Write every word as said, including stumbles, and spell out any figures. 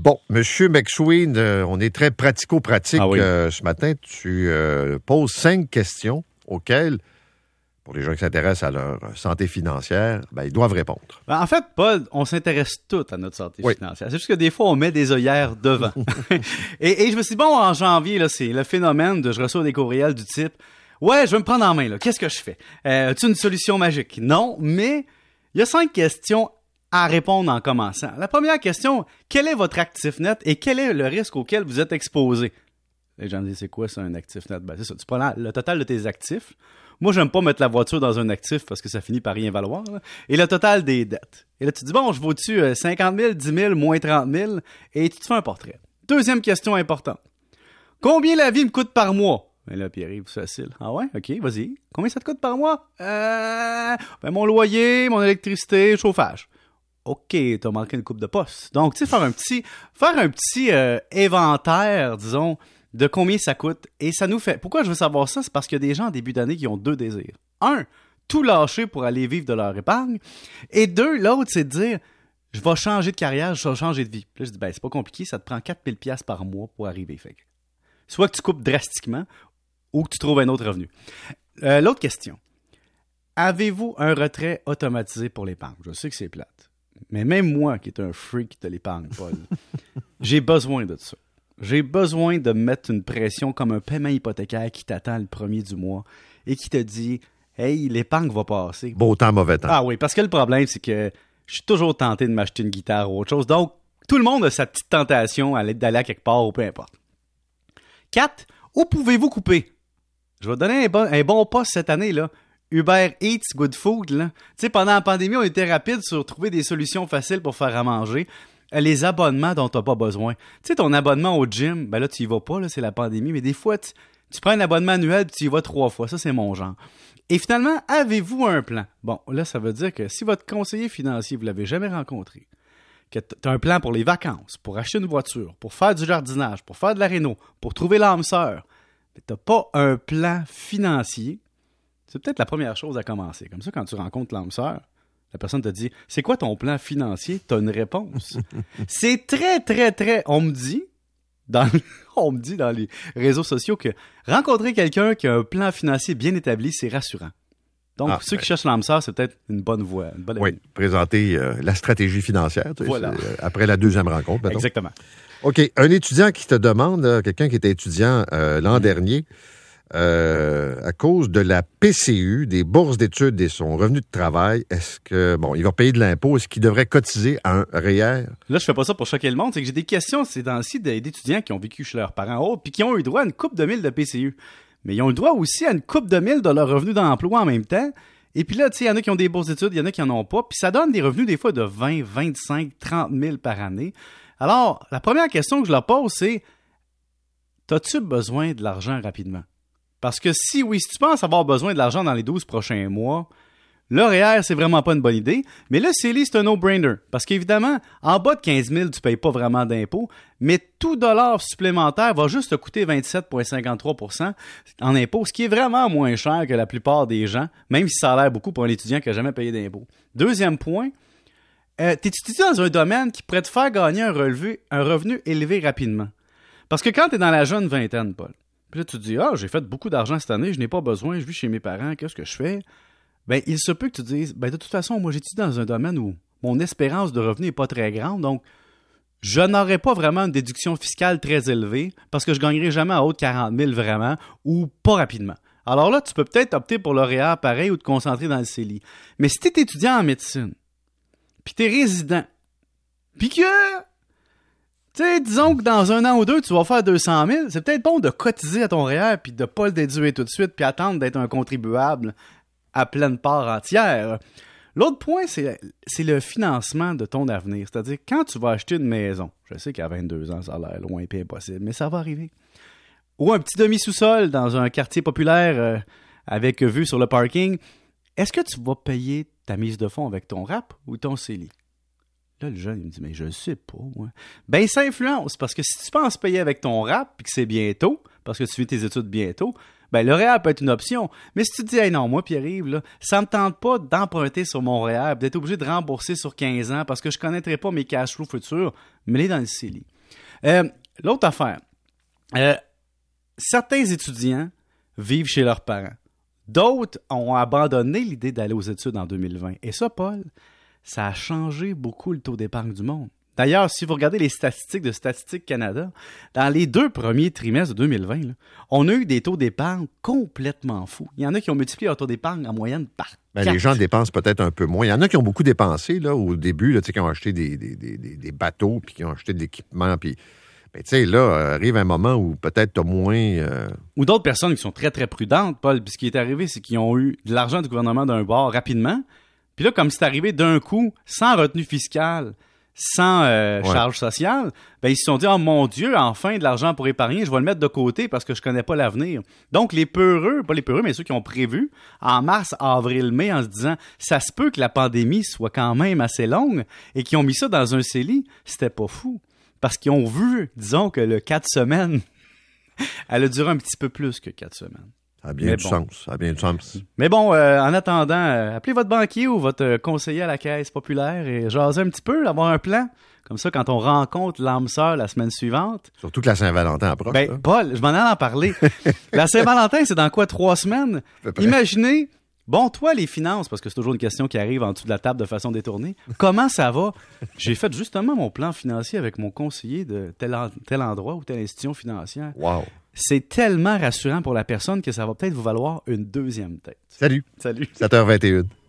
Bon, Monsieur McSween, euh, on est très pratico-pratique ah oui. euh, ce matin. Tu euh, poses cinq questions auxquelles, pour les gens qui s'intéressent à leur santé financière, ben, ils doivent répondre. Ben, en fait, Paul, on s'intéresse tous à notre santé oui. financière. C'est juste que des fois, on met des œillères devant. et, et je me suis dit, bon, en janvier, là, c'est le phénomène de je reçois des courriels du type « Ouais, je vais me prendre en main, là. Qu'est-ce que je fais? Euh, as-tu une solution magique? » Non, mais il y a cinq questions à répondre en commençant. La première question, quel est votre actif net et quel est le risque auquel vous êtes exposé? Les gens disent, c'est quoi ça, un actif net? Ben, c'est ça, tu prends la, le total de tes actifs. Moi, j'aime pas mettre la voiture dans un actif parce que ça finit par rien valoir. Là. Et le total des dettes. Et là, tu te dis, bon, je vaux-tu cinquante mille, dix mille, moins trente mille? Et tu te fais un portrait. Deuxième question importante. Combien la vie me coûte par mois? Ben là, Pierre-Yves, c'est facile. Ah ouais? OK, vas-y. Combien ça te coûte par mois? Euh, ben, mon loyer, mon électricité, chauffage. OK, t'as manqué une coupe de poste. Donc, tu sais, faire un petit, faire un petit euh, inventaire, disons, de combien ça coûte. Et ça nous fait... Pourquoi je veux savoir ça? C'est parce qu'il y a des gens en début d'année qui ont deux désirs. Un, tout lâcher pour aller vivre de leur épargne. Et deux, l'autre, c'est de dire, je vais changer de carrière, je vais changer de vie. Puis là, je dis, ben, c'est pas compliqué, ça te prend quatre mille dollars par mois pour arriver. Fait que, soit que tu coupes drastiquement ou que tu trouves un autre revenu. Euh, l'autre question. Avez-vous un retrait automatisé pour l'épargne? Je sais que c'est plate. Mais même moi, qui est un freak de l'épargne, Paul, j'ai besoin de ça. J'ai besoin de mettre une pression comme un paiement hypothécaire qui t'attend le premier du mois et qui te dit « Hey, l'épargne va passer. » Beau temps, mauvais temps. Ah oui, parce que le problème, c'est que je suis toujours tenté de m'acheter une guitare ou autre chose. Donc, tout le monde a sa petite tentation d'aller à quelque part ou peu importe. Quatre, où pouvez-vous couper? Je vais donner un bon, un bon poste cette année, là. Uber Eats, Good Food, là. Tu sais, pendant la pandémie, on était rapide sur trouver des solutions faciles pour faire à manger. Les abonnements dont tu n'as pas besoin. Tu sais, ton abonnement au gym, ben là, tu y vas pas, là, c'est la pandémie, mais des fois, tu, tu prends un abonnement annuel et tu y vas trois fois. Ça, c'est mon genre. Et finalement, avez-vous un plan? Bon, là, ça veut dire que si votre conseiller financier, vous l'avez jamais rencontré, que tu as un plan pour les vacances, pour acheter une voiture, pour faire du jardinage, pour faire de la réno, pour trouver l'âme sœur, mais tu n'as pas un plan financier, c'est peut-être la première chose à commencer. Comme ça, quand tu rencontres l'âme sœur, la personne te dit, c'est quoi ton plan financier? Tu as une réponse. C'est très, très, très... On me dit, dans, on me dit dans les réseaux sociaux que rencontrer quelqu'un qui a un plan financier bien établi, c'est rassurant. Donc, ah, ceux ben, qui cherchent l'âme sœur, c'est peut-être une bonne voie. Une bonne oui, avenue. Présenter euh, la stratégie financière. Tu sais, voilà. euh, après la deuxième rencontre. Mettons. Exactement. OK. Un étudiant qui te demande, euh, quelqu'un qui était étudiant euh, l'an mmh. dernier, Euh, à cause de la P C U, des bourses d'études et son revenu de travail, est-ce que, bon, il va payer de l'impôt, est-ce qu'il devrait cotiser à un R E E R? Là, je fais pas ça pour choquer le monde, c'est que j'ai des questions ces temps-ci d'étudiants qui ont vécu chez leurs parents autres, puis qui ont eu droit à une coupe de mille de P C U. Mais ils ont le droit aussi à une coupe de mille de leur revenu d'emploi en même temps. Et puis là, tu sais, il y en a qui ont des bourses d'études, il y en a qui en ont pas, puis ça donne des revenus des fois de vingt, vingt-cinq, trente mille par année. Alors, la première question que je leur pose, c'est, t'as-tu besoin de l'argent rapidement? Parce que si oui, si tu penses avoir besoin de l'argent dans les douze prochains mois, le R E E R, c'est vraiment pas une bonne idée. Mais le C E L I, c'est un no-brainer. Parce qu'évidemment, en bas de quinze mille, tu ne payes pas vraiment d'impôts, mais tout dollar supplémentaire va juste te coûter vingt-sept virgule cinquante-trois pour cent en impôts, ce qui est vraiment moins cher que la plupart des gens, même si ça a l'air beaucoup pour un étudiant qui n'a jamais payé d'impôts. Deuxième point, euh, tu étudies dans un domaine qui pourrait te faire gagner un, relevé, un revenu élevé rapidement. Parce que quand tu es dans la jeune vingtaine, Paul, puis là, tu te dis, ah, j'ai fait beaucoup d'argent cette année, je n'ai pas besoin, je vis chez mes parents, qu'est-ce que je fais? Ben, il se peut que tu te dises, ben, de toute façon, moi, j'étudie dans un domaine où mon espérance de revenu n'est pas très grande, donc je n'aurai pas vraiment une déduction fiscale très élevée parce que je ne gagnerai jamais à haut de quarante mille vraiment ou pas rapidement. Alors là, tu peux peut-être opter pour le R E E R pareil ou te concentrer dans le C E L I. Mais si tu es étudiant en médecine, puis tu es résident, puis que... Tu sais, disons que dans un an ou deux, tu vas faire deux cent mille. C'est peut-être bon de cotiser à ton R E E R puis de ne pas le déduire tout de suite puis attendre d'être un contribuable à pleine part entière. L'autre point, c'est, c'est le financement de ton avenir. C'est-à-dire, quand tu vas acheter une maison, je sais qu'à vingt-deux ans, ça a l'air loin et impossible, mais ça va arriver. Ou un petit demi-sous-sol dans un quartier populaire euh, avec vue sur le parking, est-ce que tu vas payer ta mise de fonds avec ton R A P ou ton C E L I? Là, le jeune, il me dit, mais je ne sais pas, moi. Ben, ça influence, parce que si tu penses payer avec ton R A P, puis que c'est bientôt, parce que tu fais tes études bientôt, ben, le R E E R peut être une option. Mais si tu te dis, hey, non, moi, Pierre-Yves, là, ça me tente pas d'emprunter sur mon R E E R, d'être obligé de rembourser sur quinze ans, parce que je connaîtrai pas mes cash flows futurs, mais les dans le C E L I. Euh, l'autre affaire, euh, certains étudiants vivent chez leurs parents. D'autres ont abandonné l'idée d'aller aux études en deux mille vingt. Et ça, Paul, ça a changé beaucoup le taux d'épargne du monde. D'ailleurs, si vous regardez les statistiques de Statistique Canada, dans les deux premiers trimestres de deux mille vingt, là, on a eu des taux d'épargne complètement fous. Il y en a qui ont multiplié leur taux d'épargne en moyenne par Ben, quatre. les gens dépensent peut-être un peu moins. Il y en a qui ont beaucoup dépensé là, au début, là, qui ont acheté des, des, des, des bateaux, puis qui ont acheté de l'équipement. Puis, ben, tu sais, là, euh, arrive un moment où peut-être tu as moins... Euh... Ou d'autres personnes qui sont très, très prudentes, Paul. Puis ce qui est arrivé, c'est qu'ils ont eu de l'argent du gouvernement d'un bord rapidement. Puis là, comme c'est arrivé d'un coup, sans retenue fiscale, sans euh, Ouais. charge sociale, ben ils se sont dit « Oh mon Dieu, enfin de l'argent pour épargner, je vais le mettre de côté parce que je connais pas l'avenir. » Donc les peureux, pas les peureux, mais ceux qui ont prévu en mars, avril, mai en se disant « Ça se peut que la pandémie soit quand même assez longue » et qui ont mis ça dans un C E L I, c'était pas fou. Parce qu'ils ont vu, disons que le quatre semaines, elle a duré un petit peu plus que quatre semaines. Ça a bien Mais du bon. sens. Ça a bien du sens. Mais bon, euh, en attendant, euh, appelez votre banquier ou votre euh, conseiller à la Caisse populaire et jasez un petit peu, avoir un plan. Comme ça, quand on rencontre l'âme sœur la semaine suivante. Surtout que la Saint-Valentin approche. Ben, là. Paul, je m'en allais en parler. La Saint-Valentin, c'est dans quoi, trois semaines? peu près. Imaginez, bon, toi, les finances, parce que c'est toujours une question qui arrive en dessous de la table de façon détournée. Comment ça va? J'ai fait justement mon plan financier avec mon conseiller de tel, en- tel endroit ou telle institution financière. Wow. C'est tellement rassurant pour la personne que ça va peut-être vous valoir une deuxième tête. Salut. Salut. sept heures vingt et une.